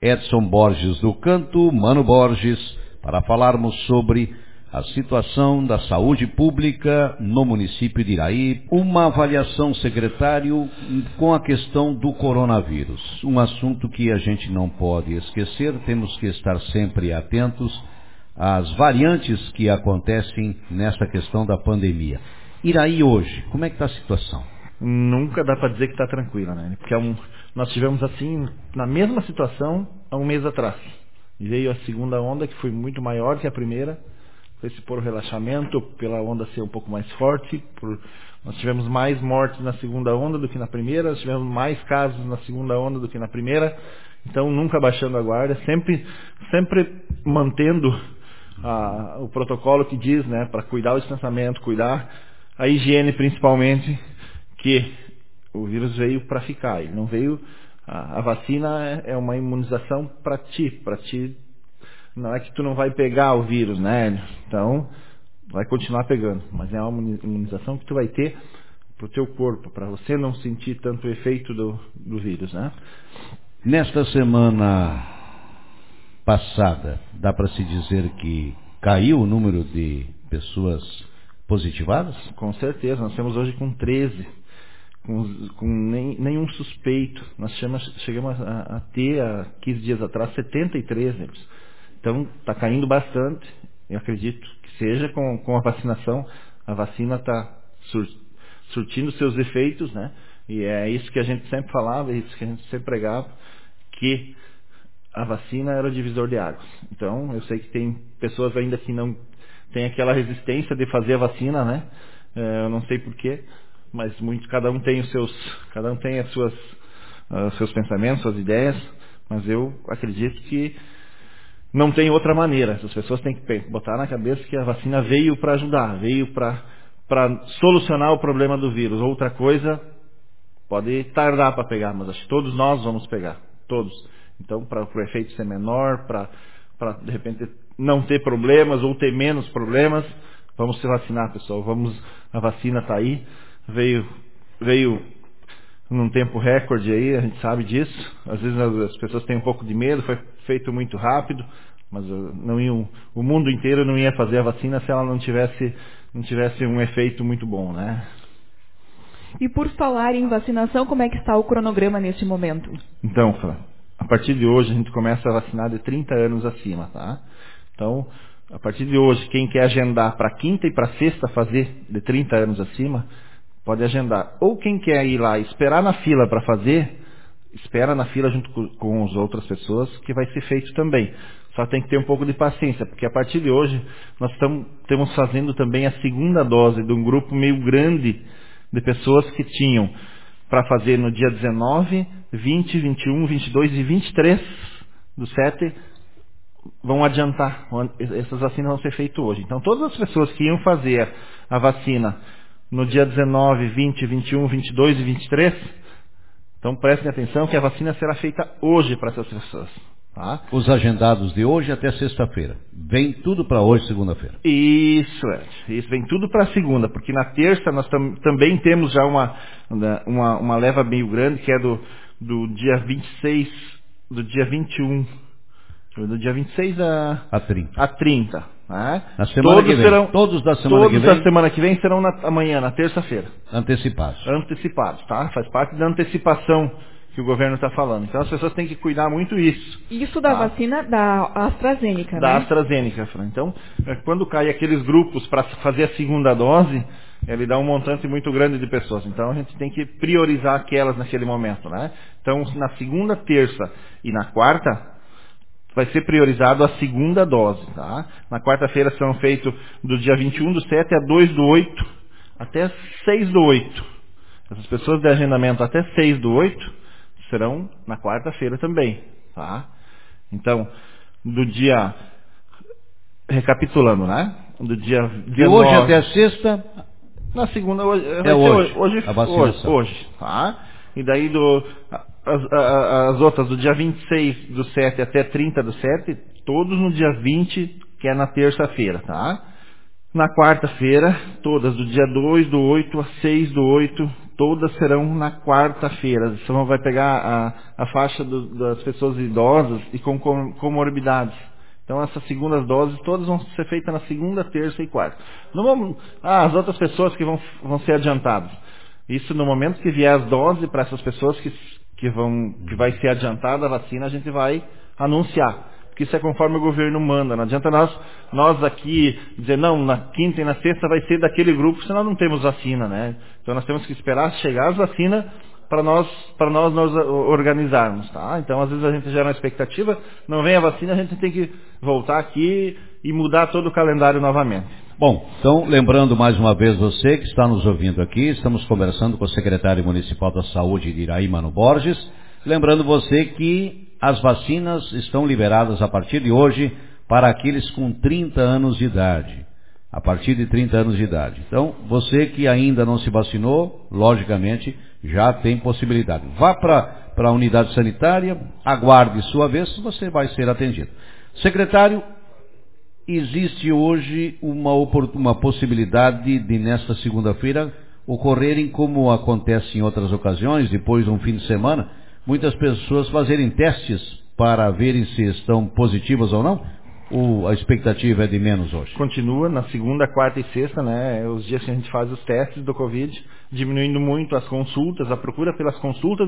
Edson Borges do Canto, Mano Borges, para falarmos sobre a situação da saúde pública no município de Iraí. Uma avaliação, secretário, com a questão do coronavírus. Um assunto que a gente não pode esquecer, temos que estar sempre atentos às variantes que acontecem nessa questão da pandemia. Iraí hoje, como é que está a situação? Nunca dá para dizer que está tranquila, né? Porque nós tivemos assim, na mesma situação, há um mês atrás. Veio a segunda onda, que foi muito maior que a primeira. Foi-se por relaxamento, pela onda ser um pouco mais forte. Nós tivemos mais mortes na segunda onda do que na primeira. Nós tivemos mais casos na segunda onda do que na primeira. Então, nunca baixando a guarda. Sempre mantendo o protocolo que diz, né? Para cuidar do distanciamento, cuidar a higiene principalmente, que o vírus veio para ficar. Ele não veio... A vacina é uma imunização para ti. Não é que tu não vai pegar o vírus, né? Então, vai continuar pegando. Mas é uma imunização que tu vai ter para o teu corpo, para você não sentir tanto o efeito do vírus, né? Nesta semana passada, dá para se dizer que caiu o número de pessoas positivadas? Com certeza. Nós temos hoje com 13, com nenhum suspeito. Nós chegamos a ter, há 15 dias atrás, 73. Então, está caindo bastante. Eu acredito que seja com a vacinação. A vacina está surtindo seus efeitos, né? E é isso que a gente sempre falava, é isso que a gente sempre pregava, que a vacina era o divisor de águas. Então, eu sei que tem pessoas ainda que não têm aquela resistência de fazer a vacina, né? Eu não sei porquê, mas cada um tem os seus pensamentos, suas ideias, mas eu acredito que não tem outra maneira. As pessoas têm que botar na cabeça que a vacina veio para ajudar, veio para solucionar o problema do vírus. Outra coisa pode tardar para pegar, mas acho que todos nós vamos pegar, todos. Então, para o efeito ser menor, para de repente não ter problemas ou ter menos problemas, vamos se vacinar, pessoal. A vacina está aí, veio num tempo recorde aí, a gente sabe disso. Às vezes as pessoas têm um pouco de medo, foi feito muito rápido, mas o mundo inteiro não ia fazer a vacina se ela não tivesse um efeito muito bom, né? E por falar em vacinação, como é que está o cronograma neste momento? Então, a partir de hoje a gente começa a vacinar de 30 anos acima, tá? Então, a partir de hoje, quem quer agendar para quinta e para sexta fazer de 30 anos acima, pode agendar. Ou quem quer ir lá esperar na fila para fazer, espera na fila junto com as outras pessoas, que vai ser feito também. Só tem que ter um pouco de paciência, porque a partir de hoje nós estamos fazendo também a segunda dose de um grupo meio grande de pessoas que tinham para fazer no dia 19, 20, 21, 22 e 23 do 7, vão adiantar. Essas vacinas vão ser feitas hoje. Então todas as pessoas que iam fazer a vacina no dia 19, 20, 21, 22 e 23, então prestem atenção que a vacina será feita hoje para essas pessoas. Tá? Os agendados de hoje até sexta-feira. Vem tudo para hoje, segunda-feira. Isso, vem tudo para segunda, porque na terça nós também temos já uma leva meio grande, que é do dia 26, do dia 21, do dia 26 a 30. Né? Na semana que vem. Todos da semana que vem serão amanhã, na terça-feira. Antecipados, tá? Faz parte da antecipação que o governo está falando. Então as pessoas têm que cuidar muito isso. Isso da vacina da AstraZeneca, da AstraZeneca, Fran. Então, quando cai aqueles grupos para fazer a segunda dose, ele dá um montante muito grande de pessoas. Então a gente tem que priorizar aquelas naquele momento, né? Então, na segunda, terça e na quarta, vai ser priorizado a segunda dose, tá? Na quarta-feira serão feitos do dia 21 do 7 a 2 do 8 até 6 do 8. Essas pessoas de agendamento até 6 do 8 serão na quarta-feira também, tá? Então, recapitulando, né? Do dia 19, de hoje até sexta, na segunda, hoje, tá? E daí as outras do dia 26 do 7 até 30 do 7, todos no dia 20, que é na terça-feira, tá? Na quarta-feira, todas do dia 2 do 8 a 6 do 8, todas serão na quarta-feira. Então vai pegar a faixa das pessoas idosas e com comorbidades. Então essas segundas doses todas vão ser feitas na segunda, terça e quarta. As outras pessoas que vão ser adiantadas. Isso no momento que vier as doses para essas pessoas que vai ser adiantada a vacina, a gente vai anunciar. Porque isso é conforme o governo manda. Não adianta nós aqui dizer, não, na quinta e na sexta vai ser daquele grupo, senão não temos vacina, né? Então nós temos que esperar chegar as vacinas para nós nos organizarmos, tá? Então às vezes a gente gera uma expectativa, não vem a vacina, a gente tem que voltar aqui e mudar todo o calendário novamente. Bom, então lembrando mais uma vez você que está nos ouvindo aqui, estamos conversando com o secretário municipal da Saúde de Iraí, Mano Borges, lembrando você que as vacinas estão liberadas a partir de hoje para aqueles com 30 anos de idade. A partir de 30 anos de idade. Então, você que ainda não se vacinou, logicamente, já tem possibilidade. Vá para a unidade sanitária, aguarde sua vez, você vai ser atendido. Secretário, existe hoje uma possibilidade de, nesta segunda-feira, ocorrerem, como acontece em outras ocasiões, depois de um fim de semana, muitas pessoas fazerem testes para verem se estão positivas ou não? Ou a expectativa é de menos hoje? Continua na segunda, quarta e sexta, né? Os dias que a gente faz os testes do Covid, diminuindo muito as consultas, a procura pelas consultas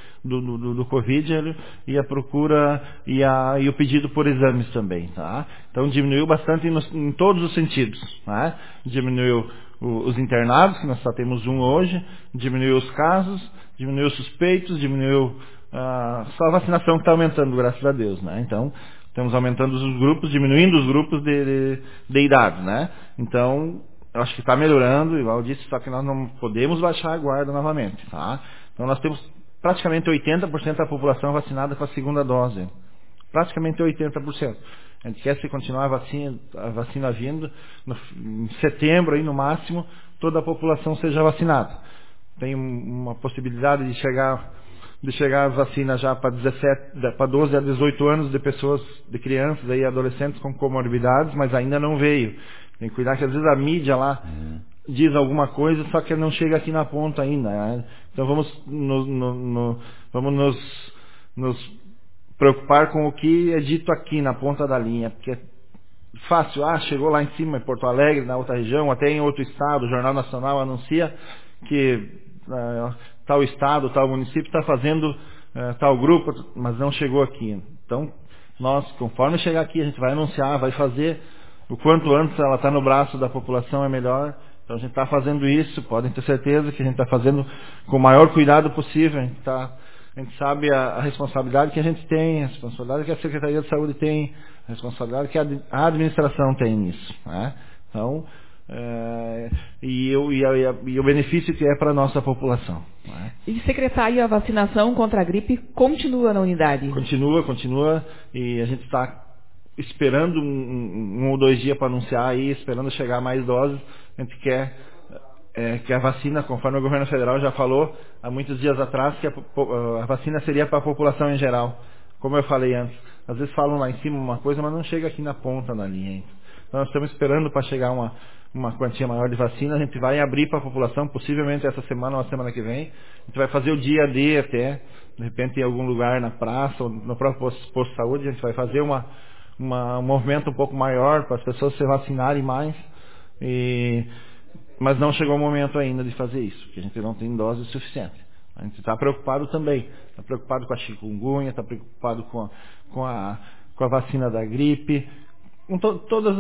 do Covid e a procura e o pedido por exames também, tá? Então diminuiu bastante em todos os sentidos, né? Diminuiu os internados, que nós só temos um hoje, diminuiu os casos, diminuiu os suspeitos, diminuiu só a vacinação que está aumentando, graças a Deus, né? Então estamos aumentando os grupos, diminuindo os grupos de idade, né? Então, eu acho que está melhorando, igual eu disse, só que nós não podemos baixar a guarda novamente, tá? Então nós temos praticamente 80% da população vacinada com a segunda dose. Praticamente 80%. A gente quer se continuar a vacina vindo, em setembro aí no máximo, toda a população seja vacinada. Tem uma possibilidade de chegar a vacina já para 12 a 18 anos de pessoas, de crianças e adolescentes com comorbidades, mas ainda não veio. Tem que cuidar que às vezes a mídia lá diz alguma coisa, só que não chega aqui na ponta ainda, né? Então vamos nos preocupar com o que é dito aqui na ponta da linha, porque é fácil, chegou lá em cima em Porto Alegre, na outra região, até em outro estado, o Jornal Nacional anuncia que tal estado, tal município está fazendo tal grupo, mas não chegou aqui. Então, nós, conforme chegar aqui, a gente vai anunciar, vai fazer, o quanto antes ela está no braço da população é melhor. Então a gente está fazendo isso, podem ter certeza que a gente está fazendo com o maior cuidado possível. A gente sabe a responsabilidade que a gente tem, a responsabilidade que a Secretaria de Saúde tem, a responsabilidade que a administração tem nisso, né? Então, e o benefício que é para a nossa população, né? E, secretário, a vacinação contra a gripe continua na unidade? Continua, e a gente está esperando um ou 2 dias para anunciar aí, esperando chegar mais doses. A gente quer que a vacina, conforme o governo federal já falou há muitos dias atrás, que a vacina seria para a população em geral. Como eu falei antes, às vezes falam lá em cima uma coisa, mas não chega aqui na ponta da linha. Então nós estamos esperando para chegar uma quantia maior de vacina. A gente vai abrir para a população, possivelmente essa semana ou a semana que vem. A gente vai fazer o dia D até, de repente em algum lugar na praça ou no próprio posto de saúde, a gente vai fazer um movimento um pouco maior para as pessoas se vacinarem mais. Mas não chegou o momento ainda de fazer isso, porque a gente não tem dose suficiente. A gente está preocupado também. Está preocupado com a chikungunya, está preocupado com a vacina da gripe, com todas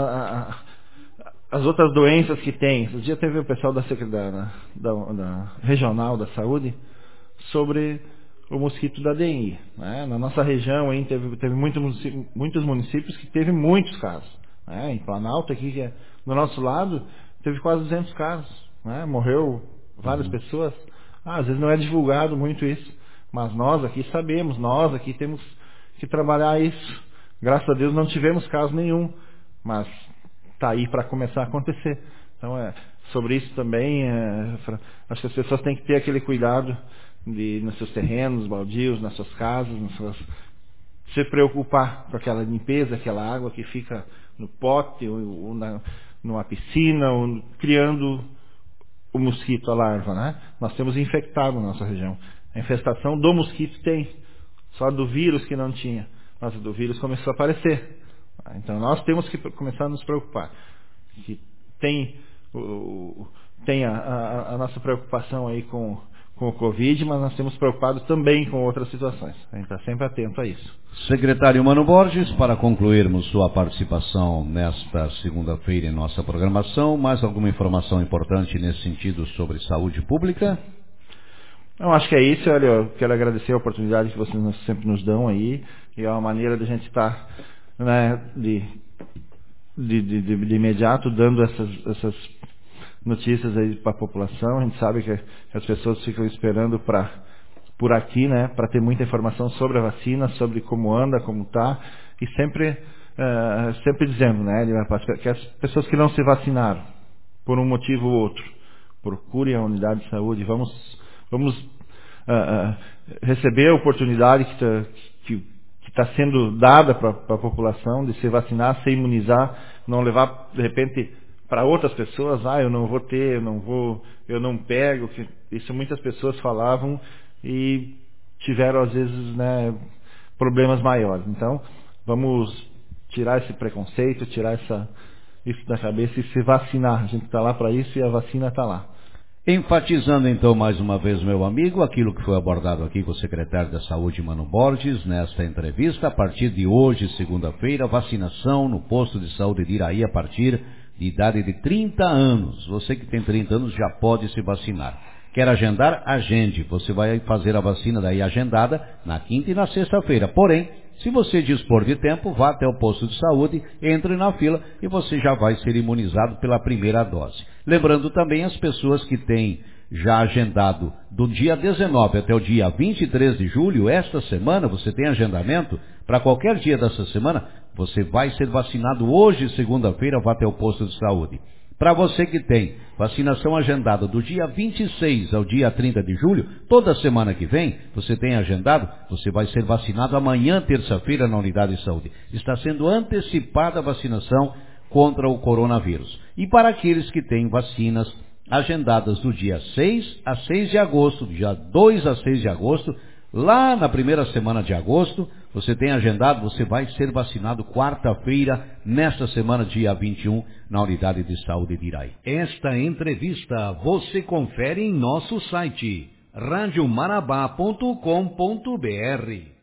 as outras doenças que tem. Esse dia teve o pessoal da Regional da Saúde sobre o mosquito da dengue, né? Na nossa região aí teve muitos municípios que teve muitos casos, né? Em Planalto, aqui que é do nosso lado, teve quase 200 casos, né? Morreu várias pessoas. Às vezes não é divulgado muito isso, mas nós aqui sabemos, nós aqui temos que trabalhar isso. Graças a Deus não tivemos caso nenhum, mas está aí para começar a acontecer. Então, sobre isso também, acho que as pessoas têm que ter aquele cuidado nos seus terrenos, baldios, nas suas casas, se preocupar com aquela limpeza, aquela água que fica no pote ou numa piscina, ou criando o mosquito, a larva, né? Nós temos infectado na nossa região. A infestação do mosquito tem, só do vírus que não tinha. Mas do vírus começou a aparecer. Então nós temos que começar a nos preocupar. Que tem a nossa preocupação aí com o Covid, mas nós temos preocupado também com outras situações. A gente está sempre atento a isso. Secretário Mano Borges, para concluirmos sua participação nesta segunda-feira em nossa programação, mais alguma informação importante nesse sentido sobre saúde pública? Eu acho que é isso. Olha, eu quero agradecer a oportunidade que vocês sempre nos dão aí, e é uma maneira de a gente estar, né, de imediato dando essas notícias aí para a população. A gente sabe que as pessoas ficam esperando por aqui, né, para ter muita informação sobre a vacina, sobre como anda, como está, e sempre dizendo, né, que as pessoas que não se vacinaram por um motivo ou outro, procurem a unidade de saúde. Vamos receber a oportunidade que está sendo dada para a população de se vacinar, se imunizar, não levar de repente para outras pessoas, eu não vou ter, eu não pego. Isso muitas pessoas falavam e tiveram às vezes, né, problemas maiores. Então vamos tirar esse preconceito, tirar isso da cabeça e se vacinar. A gente está lá para isso e a vacina está lá. Enfatizando então mais uma vez, meu amigo, aquilo que foi abordado aqui com o secretário da Saúde, Mano Borges, nesta entrevista. A partir de hoje, segunda-feira, vacinação no posto de saúde de Iraí a partir de idade de 30 anos. Você que tem 30 anos já pode se vacinar. Quer agendar? Agende. Você vai fazer a vacina daí agendada na quinta e na sexta-feira. Porém, se você dispor de tempo, vá até o posto de saúde, entre na fila e você já vai ser imunizado pela primeira dose. Lembrando também as pessoas que têm já agendado do dia 19 até o dia 23 de julho, esta semana, você tem agendamento para qualquer dia dessa semana, você vai ser vacinado hoje, segunda-feira, vá até o posto de saúde. Para você que tem vacinação agendada do dia 26 ao dia 30 de julho, toda semana que vem, você tem agendado, você vai ser vacinado amanhã, terça-feira, na unidade de saúde. Está sendo antecipada a vacinação contra o coronavírus. E para aqueles que têm vacinas agendadas do dia 6 a 6 de agosto, do dia 2 a 6 de agosto, lá na primeira semana de agosto, você tem agendado, você vai ser vacinado quarta-feira, nesta semana, dia 21, na unidade de saúde de Iraí. Esta entrevista você confere em nosso site, radiomarabá.com.br.